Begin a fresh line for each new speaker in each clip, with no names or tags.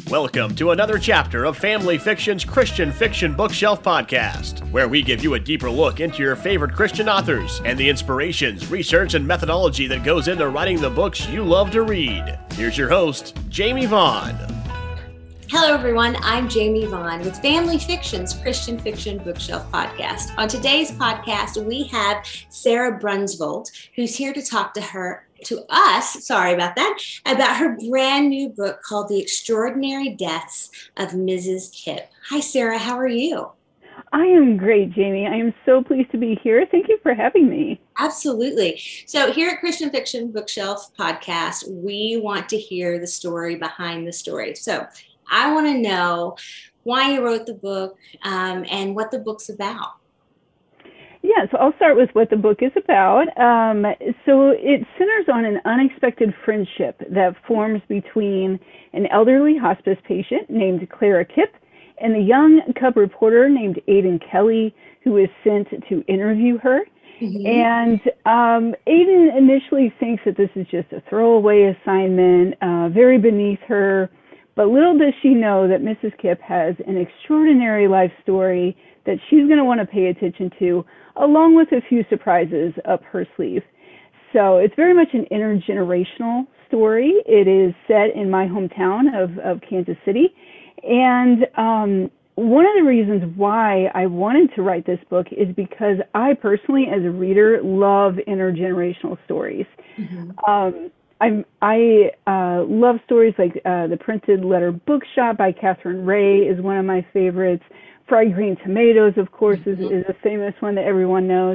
Welcome to another chapter of Family Fiction's Christian Fiction Bookshelf Podcast, where we give you a deeper look into your favorite Christian authors and the inspirations, research, and methodology that goes into writing the books you love to read. Here's your host, Jamie Vaughn.
Hello, everyone. I'm Jamie Vaughn with Family Fiction's Christian Fiction Bookshelf Podcast. On today's podcast, we have Sarah Brunsvold, who's here to talk to us about her brand new book called The Extraordinary Deaths of Mrs. Kipp. Hi, Sarah. How are you?
I am great, Jamie. I am so pleased to be here. Thank you for having me.
Absolutely. So here at Christian Fiction Bookshelf Podcast, we want to hear the story behind the story. So I want to know why you wrote the book and what the book's about.
Yeah, so I'll start with what the book is about. So it centers on an unexpected friendship that forms between an elderly hospice patient named Clara Kipp and a young cub reporter named Aidan Kelly, who is sent to interview her. Mm-hmm. And Aidan initially thinks that this is just a throwaway assignment, very beneath her. But little does she know that Mrs. Kipp has an extraordinary life story that she's going to want to pay attention to, along with a few surprises up her sleeve. So it's very much an intergenerational story. It is set in my hometown of Kansas City. And one of the reasons why I wanted to write this book is because I personally, as a reader, love intergenerational stories. Mm-hmm. I love stories like The Printed Letter Bookshop by Catherine Ray is one of my favorites. Fried Green Tomatoes, of course, is a famous one that everyone knows.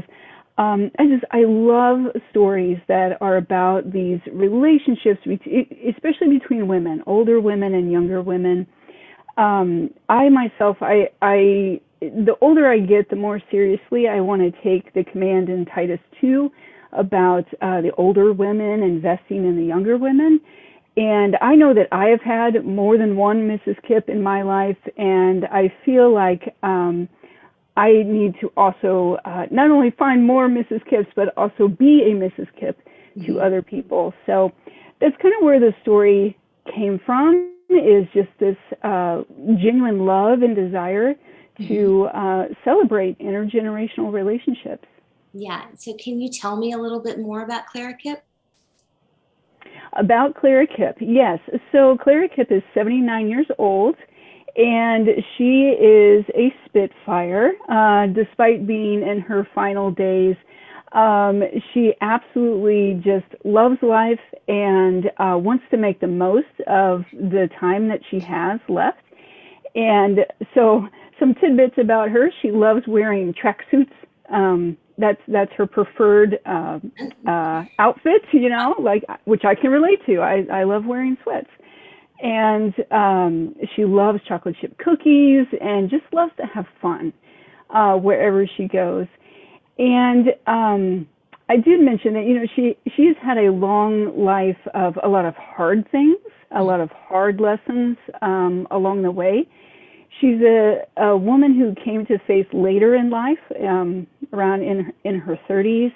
I love stories that are about these relationships, especially between women, older women and younger women. The older I get, the more seriously I want to take the command in Titus 2 about the older women investing in the younger women. And I know that I have had more than one Mrs. Kipp in my life, and I feel like I need to also not only find more Mrs. Kipps, but also be a Mrs. Kipp to other people. So that's kind of where the story came from, is just this genuine love and desire to celebrate intergenerational relationships.
Yeah. So can you tell me a little bit more about Clara Kipp?
About Clara Kipp, yes. So Clara Kipp is 79 years old, and she is a Spitfire. Despite being in her final days, she absolutely just loves life and wants to make the most of the time that she has left. And so some tidbits about her: she loves wearing tracksuits. That's her preferred outfit, which I can relate to. I love wearing sweats. And she loves chocolate chip cookies and just loves to have fun wherever she goes. And I did mention that, she's had a long life of a lot of hard things, a lot of hard lessons along the way. She's a woman who came to faith later in life, around in her 30s.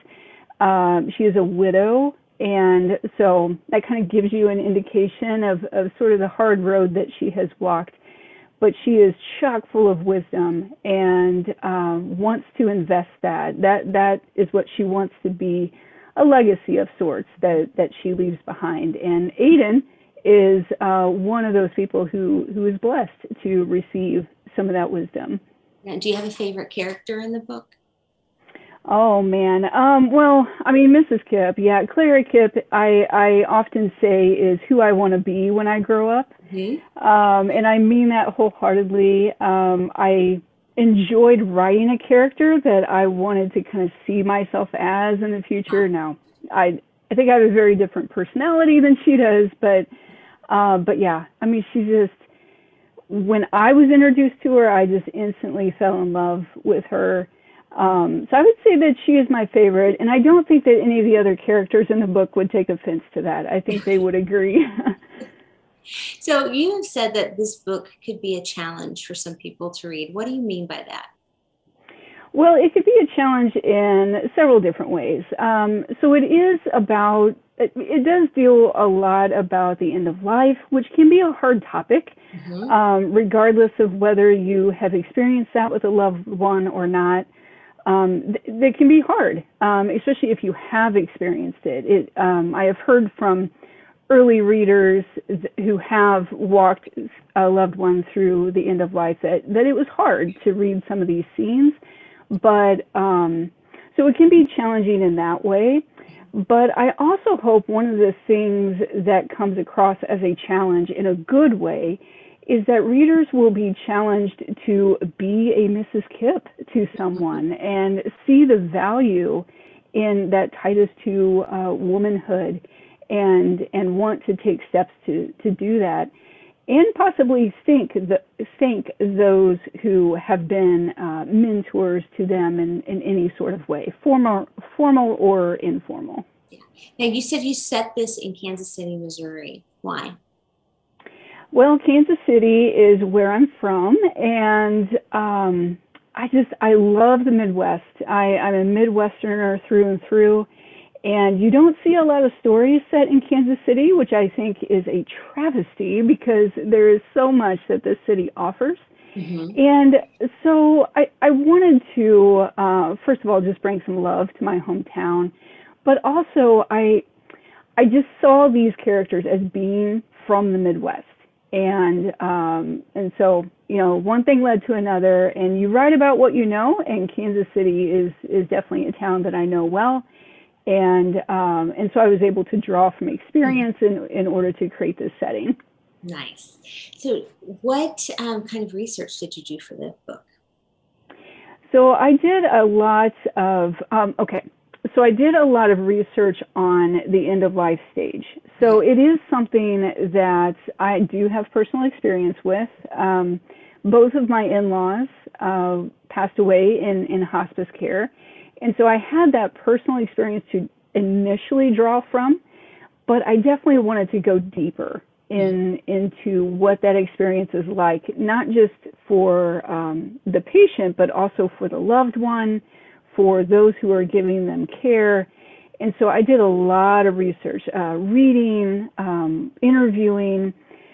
She is a widow, and so that kind of gives you an indication of sort of the hard road that she has walked. But she is chock full of wisdom and wants to invest that. That is what she wants to be, a legacy of sorts that she leaves behind. And Aidan is one of those people who is blessed to receive some of that wisdom.
And do you have a favorite character in the book?
Oh, man. Mrs. Kipp, yeah. Clara Kipp, I often say, is who I want to be when I grow up. Mm-hmm. And I mean that wholeheartedly. I enjoyed writing a character that I wanted to kind of see myself as in the future. Now, I think I have a very different personality than she does, but yeah, she just, when I was introduced to her, I just instantly fell in love with her. So I would say that she is my favorite, and I don't think that any of the other characters in the book would take offense to that. I think they would agree.
So you have said that this book could be a challenge for some people to read. What do you mean by that?
Well, it could be a challenge in several different ways. So it is about it does deal a lot about the end of life, which can be a hard topic, regardless of whether you have experienced that with a loved one or not. That can be hard, especially if you have experienced it. I have heard from early readers who have walked a loved one through the end of life that it was hard to read some of these scenes, but so it can be challenging in that way. But I also hope one of the things that comes across as a challenge in a good way is that readers will be challenged to be a Mrs. Kipp to someone and see the value in that Titus II womanhood and want to take steps to do that, and possibly thank those who have been mentors to them in any sort of way, formal or informal.
Yeah. Now, you said you set this in Kansas City, Missouri. Why?
Well, Kansas City is where I'm from, and I love the Midwest. I'm a Midwesterner through and through. And you don't see a lot of stories set in Kansas City, which I think is a travesty because there is so much that this city offers. And so I wanted to, first of all, just bring some love to my hometown. But also, I just saw these characters as being from the Midwest. And so, one thing led to another. And you write about what you know, and Kansas City is definitely a town that I know well. And so I was able to draw from experience in order to create this setting.
Nice. So what kind of research did you do for the book?
So I did a lot of, I did a lot of research on the end of life stage. So it is something that I do have personal experience with. Both of my in-laws passed away in hospice care. And so I had that personal experience to initially draw from, but I definitely wanted to go deeper into what that experience is like, not just for the patient, but also for the loved one, for those who are giving them care. And so I did a lot of research, reading, interviewing.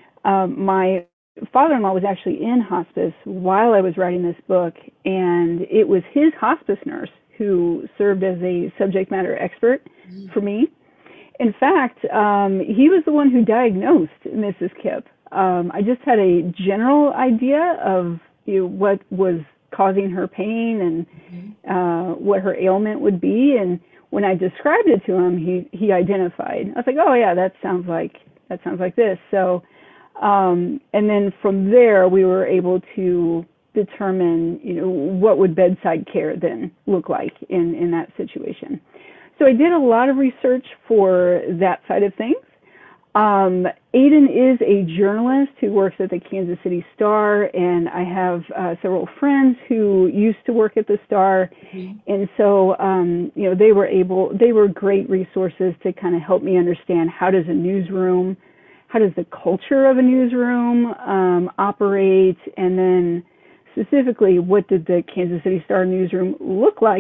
My father-in-law was actually in hospice while I was writing this book, and it was his hospice nurse who served as a subject matter expert for me. In fact, he was the one who diagnosed Mrs. Kipp. I just had a general idea of what was causing her pain and what her ailment would be. And when I described it to him, he identified. I was like, oh yeah, that sounds like this. So, and then from there, we were able to determine, what would bedside care then look like in that situation. So I did a lot of research for that side of things. Aidan is a journalist who works at the Kansas City Star, and I have several friends who used to work at the Star, and so they were great resources to kind of help me understand how does the culture of a newsroom operate, and then specifically, what did the Kansas City Star newsroom look like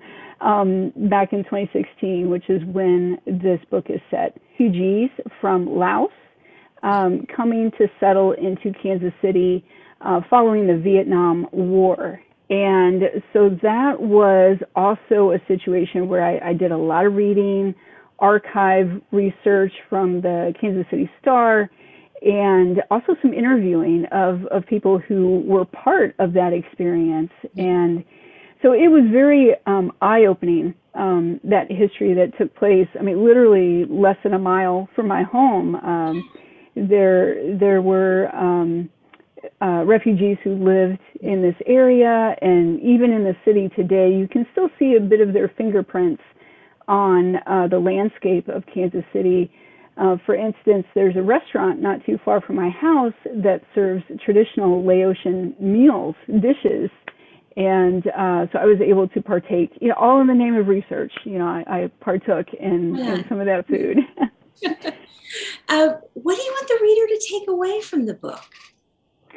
back in 2016, which is when this book is set. Refugees from Laos coming to settle into Kansas City following the Vietnam War. And so that was also a situation where I did a lot of reading, archive research from the Kansas City Star, and also some interviewing of people who were part of that experience. And so it was very eye-opening, that history that took place, literally less than a mile from my home. There were refugees who lived in this area, and even in the city today, you can still see a bit of their fingerprints on the landscape of Kansas City. For instance, there's a restaurant not too far from my house that serves traditional Laotian meals, dishes. And so I was able to partake, all in the name of research. I partook in some of that food.
What do you want the reader to take away from the book?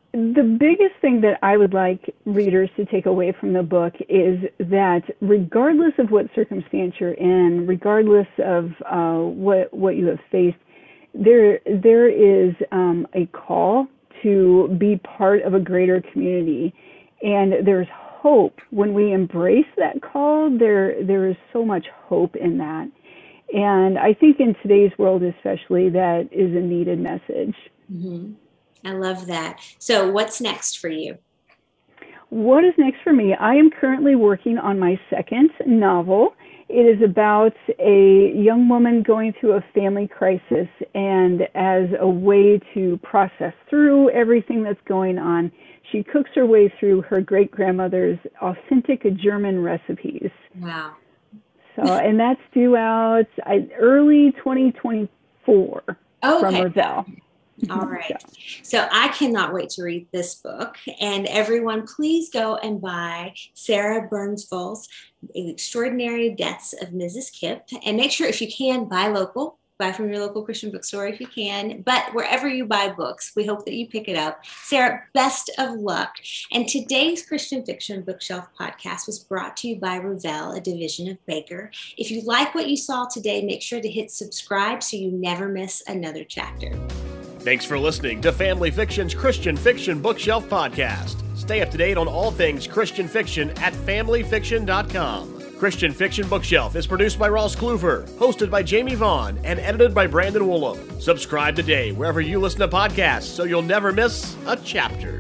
The biggest thing that I would like readers to take away from the book is that regardless of what circumstance you're in, regardless of what you have faced, there is a call to be part of a greater community, and there's hope when we embrace that call. There is so much hope in that, and I think in today's world especially, that is a needed message.
Mm-hmm. I love that. So what's next for you?
What is next for me? I am currently working on my second novel. It is about a young woman going through a family crisis, and as a way to process through everything that's going on, she cooks her way through her great-grandmother's authentic German recipes.
Wow.
So, and that's due out early 2024 from Revell.
All right. So I cannot wait to read this book. And everyone, please go and buy Sarah Brunsvold's Extraordinary Deaths of Mrs. Kipp. And make sure, if you can, buy local. Buy from your local Christian bookstore if you can. But wherever you buy books, we hope that you pick it up. Sarah, best of luck. And today's Christian Fiction Bookshelf podcast was brought to you by Revell, a division of Baker. If you like what you saw today, make sure to hit subscribe so you never miss another chapter.
Thanks for listening to Family Fiction's Christian Fiction Bookshelf Podcast. Stay up to date on all things Christian fiction at familyfiction.com. Christian Fiction Bookshelf is produced by Ross Kluver, hosted by Jamie Vaughn, and edited by Brandon Woolham. Subscribe today wherever you listen to podcasts so you'll never miss a chapter.